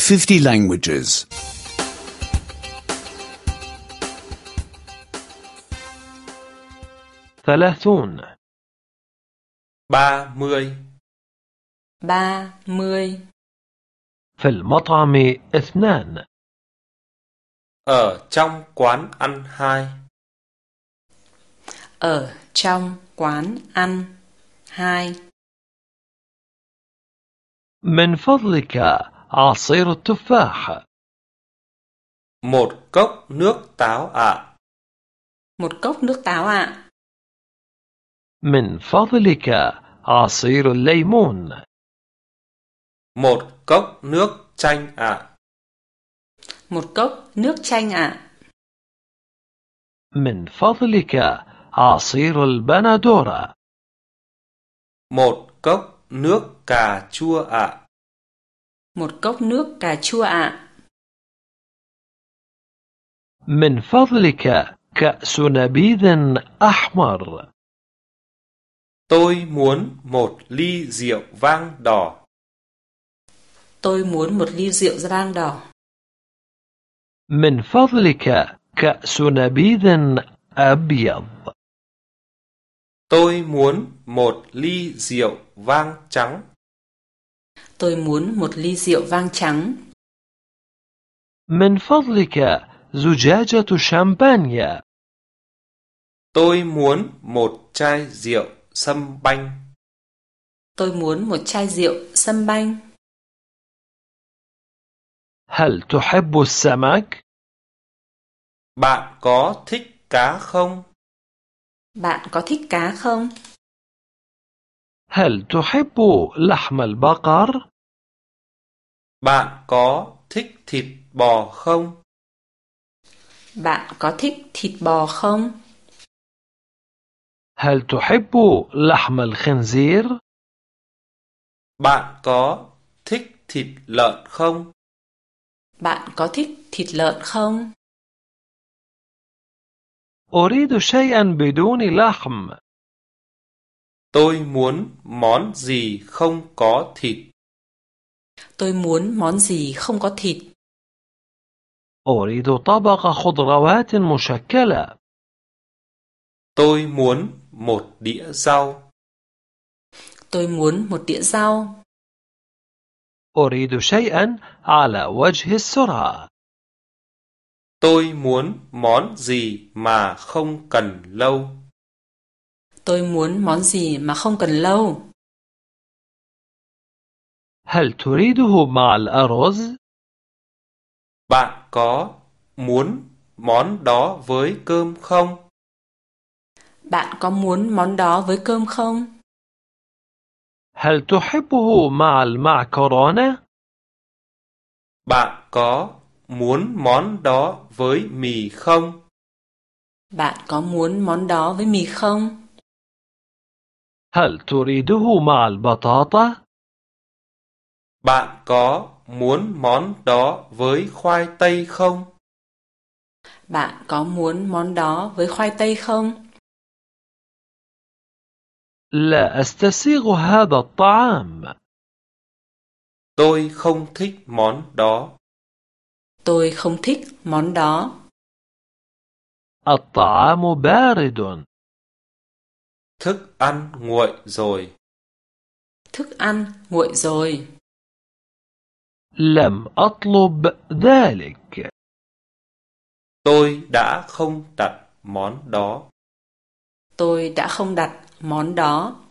50 languages. 30 30 30 في المطعم 2 ở trong quán ăn 2 ở trong quán ăn 2 من فضلك عصير التفاح một cốc nước táo ạ. một cốc nước táo ạ. من فضلك عصير الليمون Một cốc nước chanh ạ. một cốc nước chanh ạ. من فضلك عصير البندورة Một cốc nước cà chua ạ. một cốc nước cà chua ạ. من فضلك كأس نبيذ أحمر Tôi muốn một ly rượu vang đỏ. tôi muốn một ly rượu vang đỏ. من فضلك كأس نبيذ أبيض Tôi muốn một ly rượu vang trắng. tôi muốn một ly rượu vang trắng. من فضلك زجاجة شامبانيا Tôi muốn một chai rượu sâm banh. tôi muốn một chai rượu sâm banh. هل تحب السمك؟ Bạn có thích cá không? bạn có thích cá không? هل تحب لحم البقر؟ Bạn có thích thịt bò không? bạn có thích thịt bò không? هل تحب لحم الخنزير؟ Bạn có thích thịt lợn không? bạn có thích thịt lợn không? أريد شيئا بدون لحم. Tôi muốn món gì không có thịt. tôi muốn món gì không có thịt. أريد طبق خضروات مشكلة. Tôi muốn một đĩa rau. tôi muốn một đĩa rau. أريد شيئا على وجه السرعة. Tôi muốn món gì mà không cần lâu. tôi muốn món gì mà không cần lâu. هل تريده مع الأرز؟ Bạn có muốn món đó với cơm không? bạn có muốn món đó với cơm không? هل تحبه مع المعكرونة؟ Bạn có muốn món đó với mì không? bạn có muốn món đó với mì không? هل تريده مع البطاطا؟ Bạn có muốn món đó với khoai tây không? bạn có muốn món đó với khoai tây không? لا أستسيغ هذا الطعام. Tôi không thích món đó. tôi không thích món đó. الطعام بارد. Thức ăn nguội rồi. thức ăn nguội rồi. لم أطلب ذلك. Tôi đã không đặt món đó. tôi đã không đặt món đó.